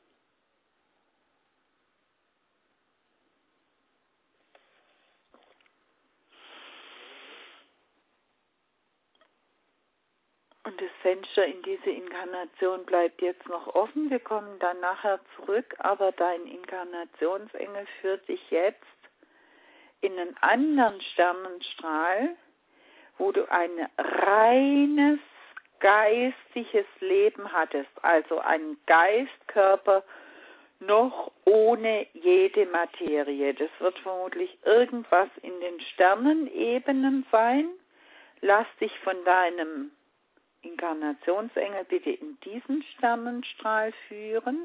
Und das Fenster in diese Inkarnation bleibt jetzt noch offen. Wir kommen dann nachher zurück, aber dein Inkarnationsengel führt dich jetzt in einen anderen Sternenstrahl, wo du ein reines geistiges Leben hattest, also einen Geistkörper noch ohne jede Materie. Das wird vermutlich irgendwas in den Sternenebenen sein. Lass dich von deinem Inkarnationsengel bitte in diesen Sternenstrahl führen.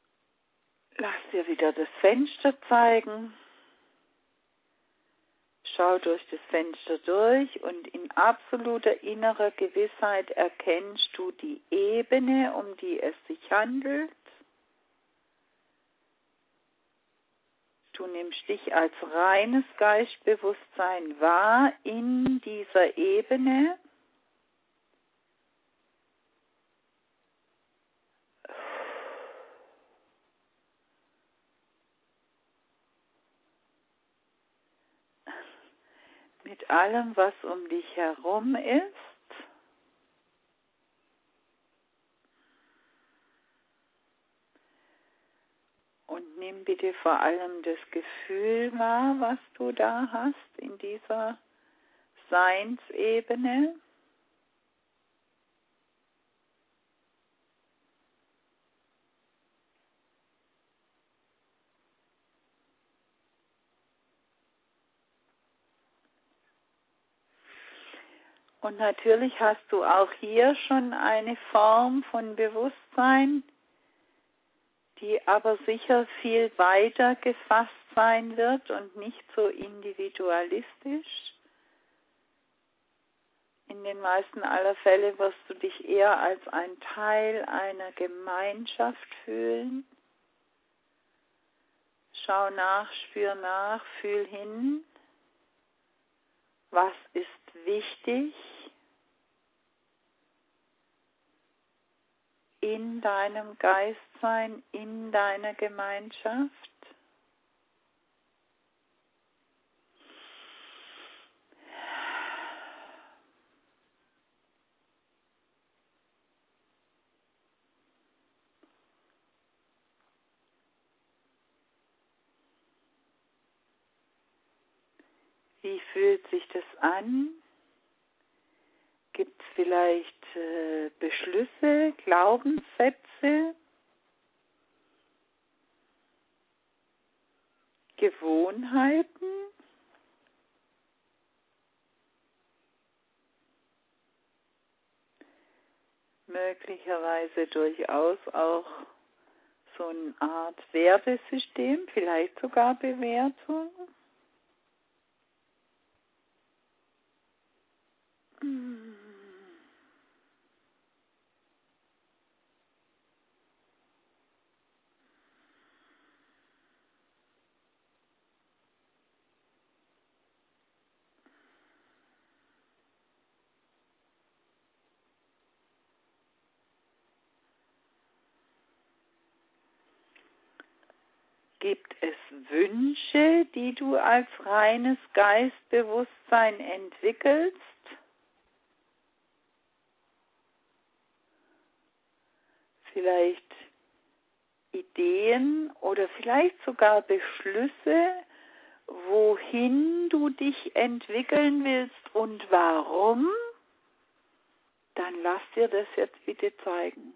Lass dir wieder das Fenster zeigen. Schau durch das Fenster durch und in absoluter innerer Gewissheit erkennst du die Ebene, um die es sich handelt. Du nimmst dich als reines Geistbewusstsein wahr in dieser Ebene. Mit allem, was um dich herum ist. Und nimm bitte vor allem das Gefühl wahr, was du da hast in dieser Seinsebene. Und natürlich hast du auch hier schon eine Form von Bewusstsein, die aber sicher viel weiter gefasst sein wird und nicht so individualistisch. In den meisten aller Fälle wirst du dich eher als ein Teil einer Gemeinschaft fühlen. Schau nach, spür nach, fühl hin. Was ist wichtig in deinem Geistsein, in deiner Gemeinschaft? Wie fühlt sich das an? Gibt es vielleicht äh, Beschlüsse, Glaubenssätze, Gewohnheiten? Möglicherweise durchaus auch so eine Art Wertesystem, vielleicht sogar Bewertung. Gibt es Wünsche, die du als reines Geistbewusstsein entwickelst? Vielleicht Ideen oder vielleicht sogar Beschlüsse, wohin du dich entwickeln willst und warum? Dann lass dir das jetzt bitte zeigen.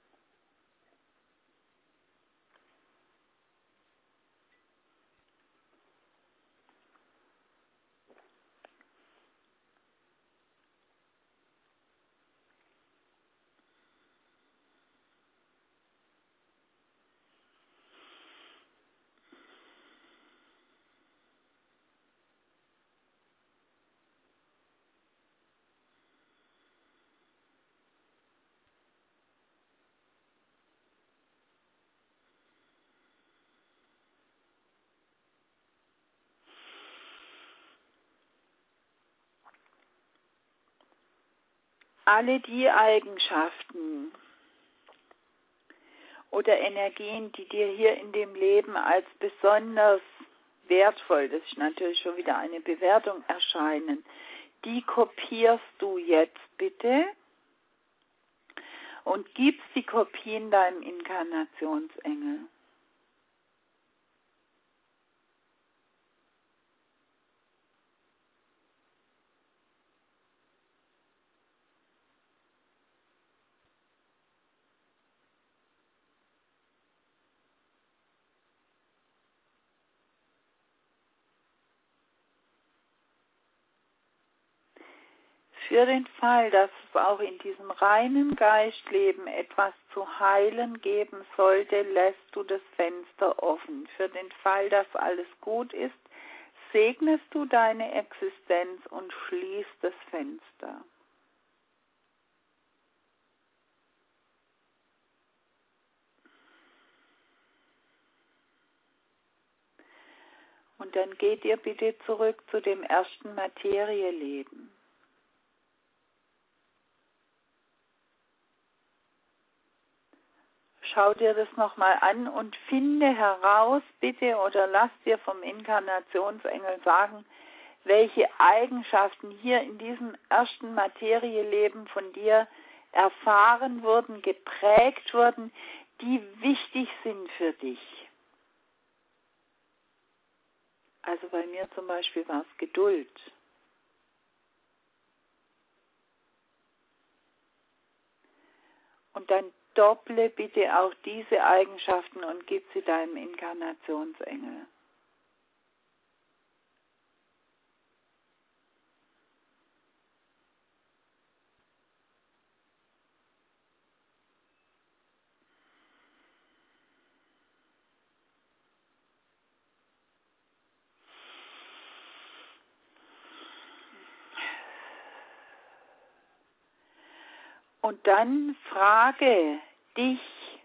Alle die Eigenschaften oder Energien, die dir hier in dem Leben als besonders wertvoll, das ist natürlich schon wieder eine Bewertung, erscheinen, die kopierst du jetzt bitte und gibst die Kopien deinem Inkarnationsengel. Für den Fall, dass es auch in diesem reinen Geistleben etwas zu heilen geben sollte, lässt du das Fenster offen. Für den Fall, dass alles gut ist, segnest du deine Existenz und schließt das Fenster. Und dann geht ihr bitte zurück zu dem ersten Materieleben. Schau dir das nochmal an und finde heraus, bitte, oder lass dir vom Inkarnationsengel sagen, welche Eigenschaften hier in diesem ersten Materieleben von dir erfahren wurden, geprägt wurden, die wichtig sind für dich. Also bei mir zum Beispiel war es Geduld. Und dann dopple bitte auch diese Eigenschaften und gib sie deinem Inkarnationsengel. Und dann frage dich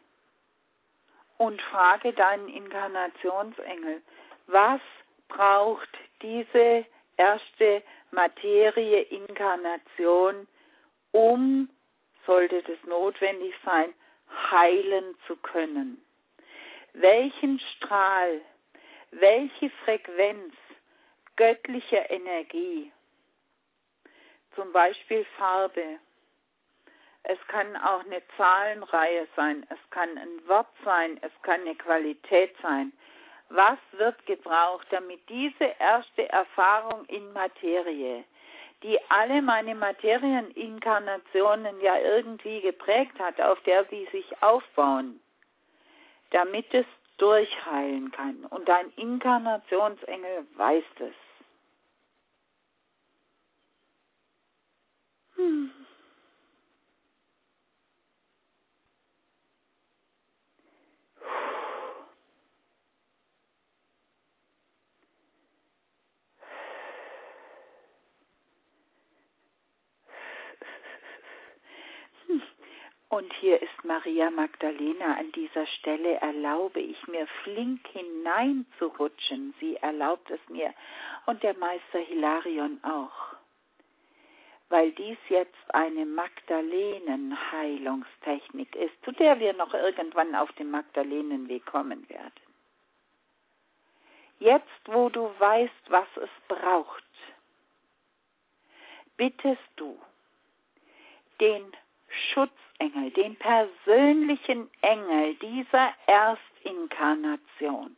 und frage deinen Inkarnationsengel, was braucht diese erste Materie-Inkarnation, um, sollte das notwendig sein, heilen zu können? Welchen Strahl, welche Frequenz göttlicher Energie, zum Beispiel Farbe, es kann auch eine Zahlenreihe sein, es kann ein Wort sein, es kann eine Qualität sein. Was wird gebraucht, damit diese erste Erfahrung in Materie, die alle meine Materieninkarnationen ja irgendwie geprägt hat, auf der sie sich aufbauen, damit es durchheilen kann? Und dein Inkarnationsengel weiß es. Hm. Und hier ist Maria Magdalena. An dieser Stelle erlaube ich mir, flink hineinzurutschen. Sie erlaubt es mir. Und der Meister Hilarion auch. Weil dies jetzt eine Magdalenen-Heilungstechnik ist, zu der wir noch irgendwann auf dem Magdalenenweg kommen werden. Jetzt, wo du weißt, was es braucht, bittest du den Schutzengel, den persönlichen Engel dieser Erstinkarnation,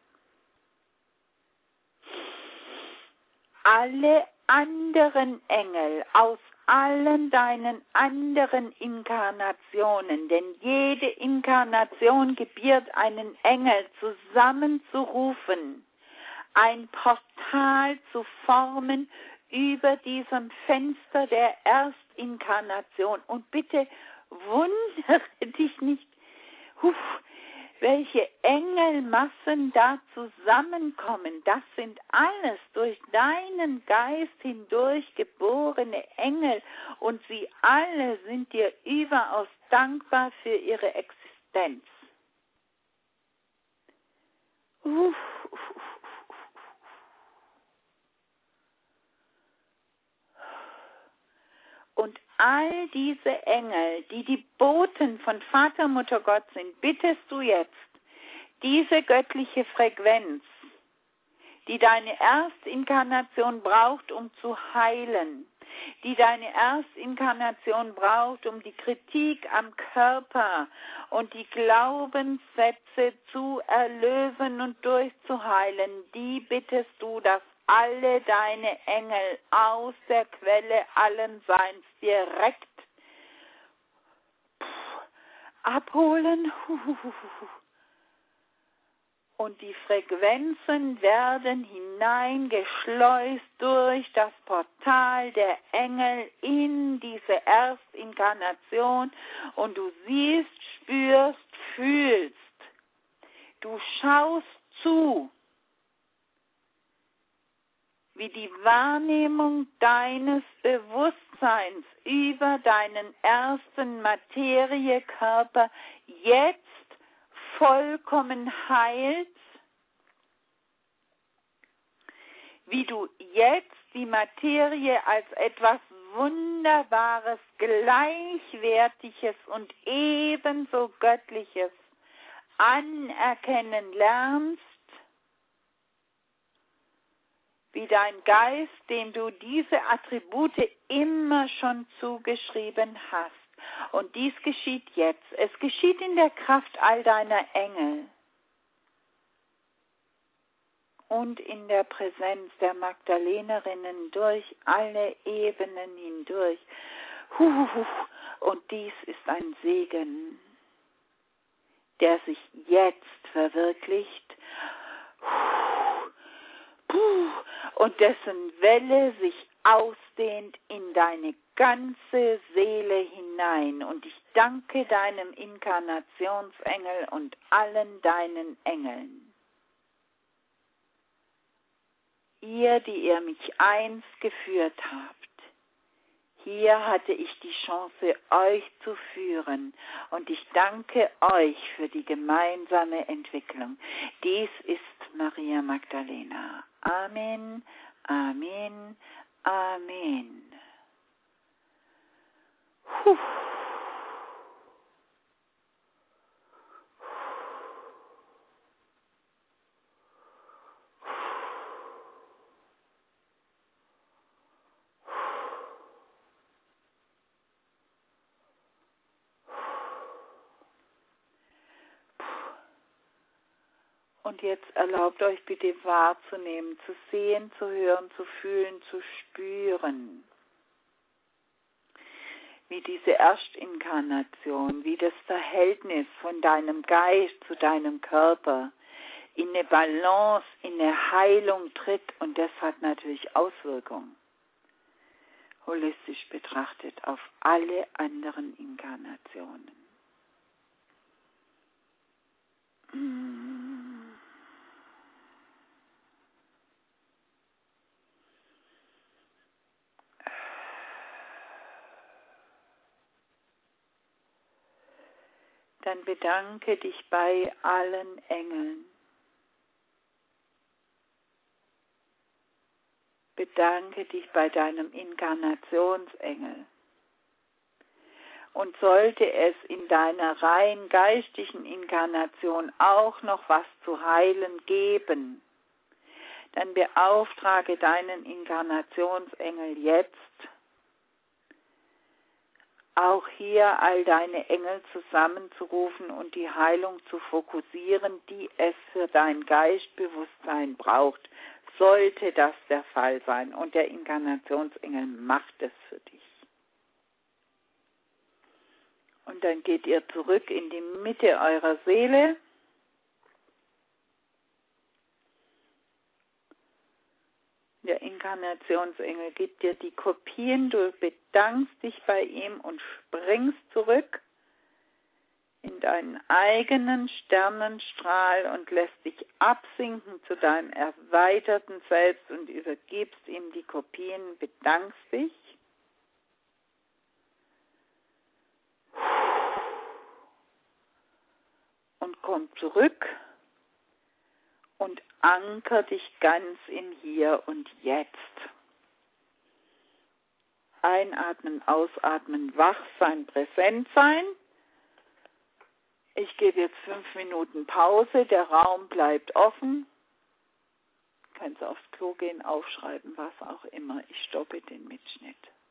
alle anderen Engel aus allen deinen anderen Inkarnationen, denn jede Inkarnation gebiert einen Engel, zusammenzurufen, ein Portal zu formen über diesem Fenster der Erstinkarnation. Und bitte wundere dich nicht, huf, welche Engelmassen da zusammenkommen. Das sind alles durch deinen Geist hindurch geborene Engel. Und sie alle sind dir überaus dankbar für ihre Existenz. Uff, uff, uff. Und all diese Engel, die die Boten von Vater, Mutter, Gott sind, bittest du jetzt, diese göttliche Frequenz, die deine Erstinkarnation braucht, um zu heilen, die deine Erstinkarnation braucht, um die Kritik am Körper und die Glaubenssätze zu erlösen und durchzuheilen, die bittest du, dass alle deine Engel aus der Quelle allen Seins direkt abholen. Und die Frequenzen werden hineingeschleust durch das Portal der Engel in diese Erstinkarnation. Und du siehst, spürst, fühlst. Du schaust zu, wie die Wahrnehmung deines Bewusstseins über deinen ersten Materiekörper jetzt vollkommen heilt, wie du jetzt die Materie als etwas Wunderbares, Gleichwertiges und ebenso Göttliches anerkennen lernst, wie dein Geist, dem du diese Attribute immer schon zugeschrieben hast. Und dies geschieht jetzt. Es geschieht in der Kraft all deiner Engel und in der Präsenz der Magdalenerinnen durch alle Ebenen hindurch. Und dies ist ein Segen, der sich jetzt verwirklicht und dessen Welle sich ausdehnt in deine ganze Seele hinein. Und ich danke deinem Inkarnationsengel und allen deinen Engeln. Ihr, die ihr mich einst geführt habt, hier hatte ich die Chance, euch zu führen, und ich danke euch für die gemeinsame Entwicklung. Dies ist Maria Magdalena. Amen, Amen, Amen. Puh. Und jetzt erlaubt euch bitte wahrzunehmen, zu sehen, zu hören, zu fühlen, zu spüren, wie diese Erstinkarnation, wie das Verhältnis von deinem Geist zu deinem Körper in eine Balance, in eine Heilung tritt. Und das hat natürlich Auswirkungen, holistisch betrachtet, auf alle anderen Inkarnationen. Mm. Dann bedanke dich bei allen Engeln. Bedanke dich bei deinem Inkarnationsengel. Und sollte es in deiner rein geistigen Inkarnation auch noch was zu heilen geben, dann beauftrage deinen Inkarnationsengel jetzt, auch hier all deine Engel zusammenzurufen und die Heilung zu fokussieren, die es für dein Geistbewusstsein braucht, sollte das der Fall sein. Und der Inkarnationsengel macht es für dich. Und dann geht ihr zurück in die Mitte eurer Seele. Der Inkarnationsengel gibt dir die Kopien, du bedankst dich bei ihm und springst zurück in deinen eigenen Sternenstrahl und lässt dich absinken zu deinem erweiterten Selbst und übergibst ihm die Kopien, bedankst dich. Und komm zurück und anker dich ganz im Hier und Jetzt. Einatmen, ausatmen, wach sein, präsent sein. Ich gebe jetzt fünf Minuten Pause, der Raum bleibt offen. Kannst aufs Klo gehen, aufschreiben, was auch immer. Ich stoppe den Mitschnitt.